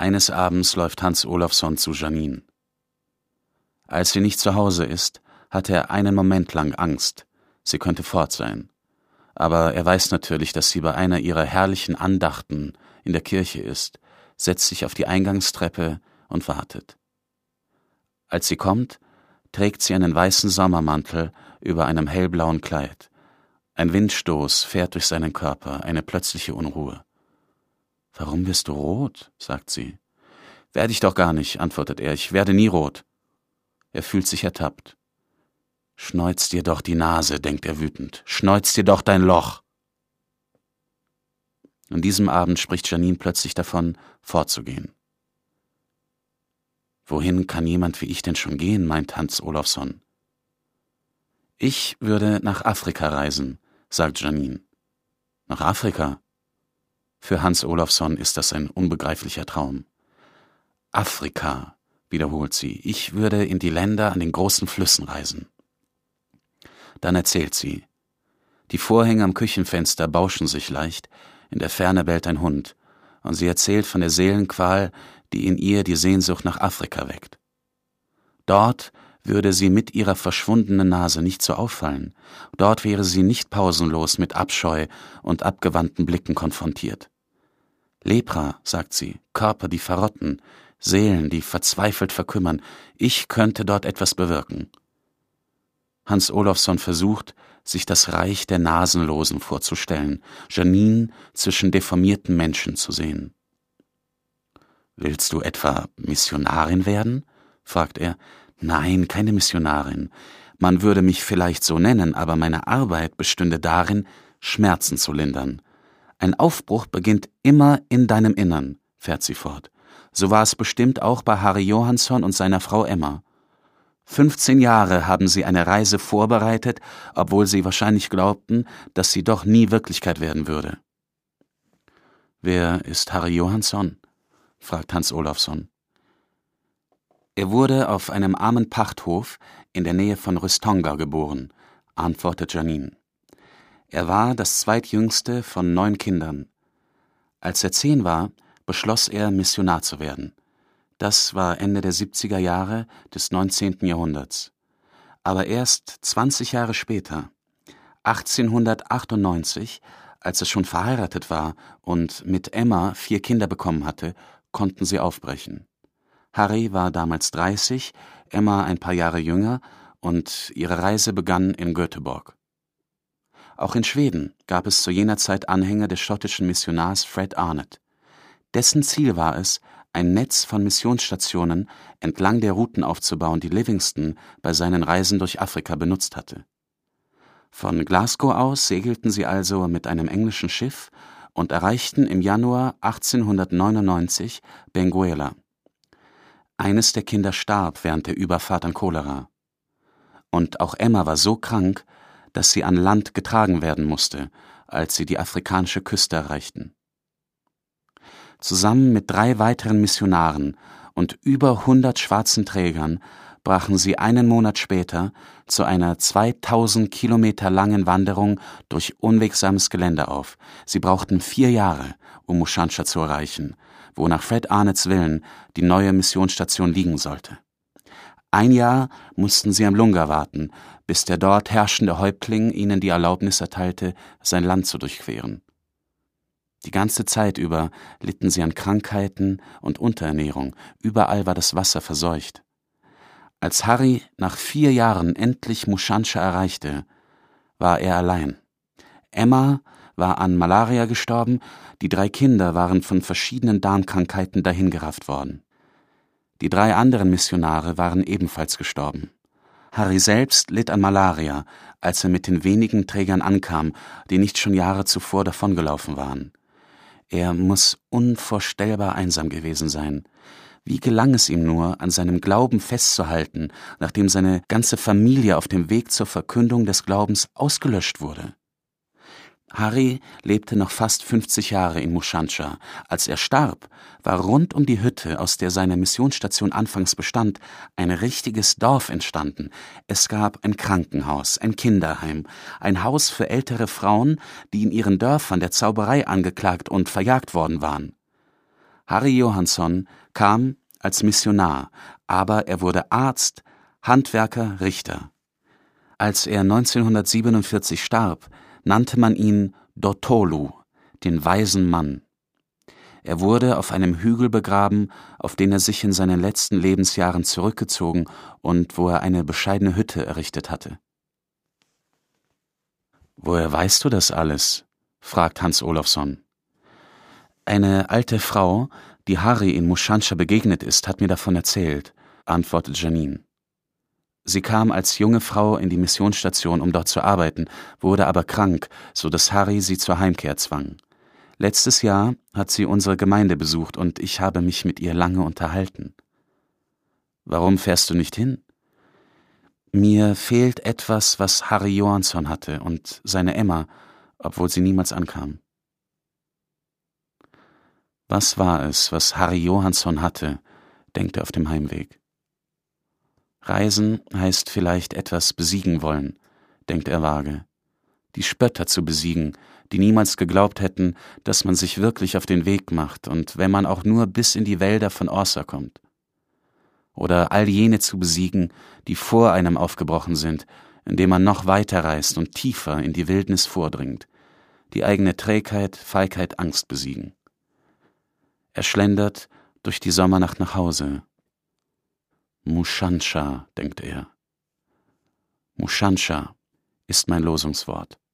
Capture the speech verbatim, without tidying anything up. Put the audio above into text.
Eines Abends läuft Hans Olafsson zu Janine. Als sie nicht zu Hause ist, hat er einen Moment lang Angst, sie könnte fort sein. Aber er weiß natürlich, dass sie bei einer ihrer herrlichen Andachten in der Kirche ist, setzt sich auf die Eingangstreppe und wartet. Als sie kommt, trägt sie einen weißen Sommermantel über einem hellblauen Kleid. Ein Windstoß fährt durch seinen Körper, eine plötzliche Unruhe. »Warum wirst du rot?« sagt sie. »Werde ich doch gar nicht«, antwortet er, »ich werde nie rot.« Er fühlt sich ertappt. »Schneuz dir doch die Nase«, denkt er wütend, »schneuz dir doch dein Loch!« An diesem Abend spricht Janine plötzlich davon, fortzugehen. »Wohin kann jemand wie ich denn schon gehen?«, meint Hans Olafsson. »Ich würde nach Afrika reisen«, sagt Janine. »Nach Afrika?« Für Hans Olafsson ist das ein unbegreiflicher Traum. »Afrika«, wiederholt sie, »ich würde in die Länder an den großen Flüssen reisen.« Dann erzählt sie. Die Vorhänge am Küchenfenster bauschen sich leicht, in der Ferne bellt ein Hund, und sie erzählt von der Seelenqual, die in ihr die Sehnsucht nach Afrika weckt. Dort würde sie mit ihrer verschwundenen Nase nicht so auffallen, dort wäre sie nicht pausenlos mit Abscheu und abgewandten Blicken konfrontiert. Lepra, sagt sie, Körper, die verrotten, Seelen, die verzweifelt verkümmern, ich könnte dort etwas bewirken. Hans Olafsson versucht, sich das Reich der Nasenlosen vorzustellen, Janine zwischen deformierten Menschen zu sehen. »Willst du etwa Missionarin werden?« fragt er. »Nein, keine Missionarin. Man würde mich vielleicht so nennen, aber meine Arbeit bestünde darin, Schmerzen zu lindern. Ein Aufbruch beginnt immer in deinem Innern«, fährt sie fort. »So war es bestimmt auch bei Harry Johansson und seiner Frau Emma. Fünfzehn Jahre haben sie eine Reise vorbereitet, obwohl sie wahrscheinlich glaubten, dass sie doch nie Wirklichkeit werden würde.« »Wer ist Harry Johansson?« fragt Hans Olafsson. »Er wurde auf einem armen Pachthof in der Nähe von Rystonga geboren«, antwortet Janine. »Er war das zweitjüngste von neun Kindern. Als er zehn war, beschloss er, Missionar zu werden. Das war Ende der siebziger Jahre des neunzehnten Jahrhunderts. Aber erst zwanzig Jahre später, achtzehnhundertachtundneunzig, als er schon verheiratet war und mit Emma vier Kinder bekommen hatte, konnten sie aufbrechen. Harry war damals dreißig, Emma ein paar Jahre jünger, und ihre Reise begann in Göteborg. Auch in Schweden gab es zu jener Zeit Anhänger des schottischen Missionars Fred Arnott. Dessen Ziel war es, ein Netz von Missionsstationen entlang der Routen aufzubauen, die Livingstone bei seinen Reisen durch Afrika benutzt hatte. Von Glasgow aus segelten sie also mit einem englischen Schiff und erreichten im Januar achtzehnhundertneunundneunzig Benguela. Eines der Kinder starb während der Überfahrt an Cholera. Und auch Emma war so krank, dass sie an Land getragen werden musste, als sie die afrikanische Küste erreichten. Zusammen mit drei weiteren Missionaren und über hundert schwarzen Trägern brachen sie einen Monat später zu einer zweitausend Kilometer langen Wanderung durch unwegsames Gelände auf. Sie brauchten vier Jahre, um Mushancha zu erreichen, wo nach Fred Arnotts Willen die neue Missionsstation liegen sollte. Ein Jahr mussten sie am Lunga warten, bis der dort herrschende Häuptling ihnen die Erlaubnis erteilte, sein Land zu durchqueren. Die ganze Zeit über litten sie an Krankheiten und Unterernährung, überall war das Wasser verseucht. Als Harry nach vier Jahren endlich Mushancha erreichte, war er allein. Emma war an Malaria gestorben, die drei Kinder waren von verschiedenen Darmkrankheiten dahingerafft worden. Die drei anderen Missionare waren ebenfalls gestorben. Harry selbst litt an Malaria, als er mit den wenigen Trägern ankam, die nicht schon Jahre zuvor davongelaufen waren. Er muss unvorstellbar einsam gewesen sein. Wie gelang es ihm nur, an seinem Glauben festzuhalten, nachdem seine ganze Familie auf dem Weg zur Verkündung des Glaubens ausgelöscht wurde? Harry lebte noch fast fünfzig Jahre in Mushancha. Als er starb, war rund um die Hütte, aus der seine Missionsstation anfangs bestand, ein richtiges Dorf entstanden. Es gab ein Krankenhaus, ein Kinderheim, ein Haus für ältere Frauen, die in ihren Dörfern der Zauberei angeklagt und verjagt worden waren. Harry Johansson kam als Missionar, aber er wurde Arzt, Handwerker, Richter. Als er neunzehnhundertsiebenundvierzig starb, nannte man ihn Dotolu, den weisen Mann. Er wurde auf einem Hügel begraben, auf den er sich in seinen letzten Lebensjahren zurückgezogen und wo er eine bescheidene Hütte errichtet hatte. »Woher weißt du das alles?« fragt Hans Olafsson. »Eine alte Frau, die Harry in Muschancha begegnet ist, hat mir davon erzählt«, antwortet Janine. Sie kam als junge Frau in die Missionsstation, um dort zu arbeiten, wurde aber krank, so dass Harry sie zur Heimkehr zwang. Letztes Jahr hat sie unsere Gemeinde besucht und ich habe mich mit ihr lange unterhalten. »Warum fährst du nicht hin?« »Mir fehlt etwas, was Harry Johansson hatte und seine Emma, obwohl sie niemals ankam.« Was war es, was Harry Johansson hatte, denkt er auf dem Heimweg. Reisen heißt vielleicht etwas besiegen wollen, denkt er vage. Die Spötter zu besiegen, die niemals geglaubt hätten, dass man sich wirklich auf den Weg macht und wenn man auch nur bis in die Wälder von Orsa kommt. Oder all jene zu besiegen, die vor einem aufgebrochen sind, indem man noch weiter reist und tiefer in die Wildnis vordringt, die eigene Trägheit, Feigheit, Angst besiegen. Er schlendert durch die Sommernacht nach Hause. Muschancha, denkt er. Muschancha ist mein Losungswort.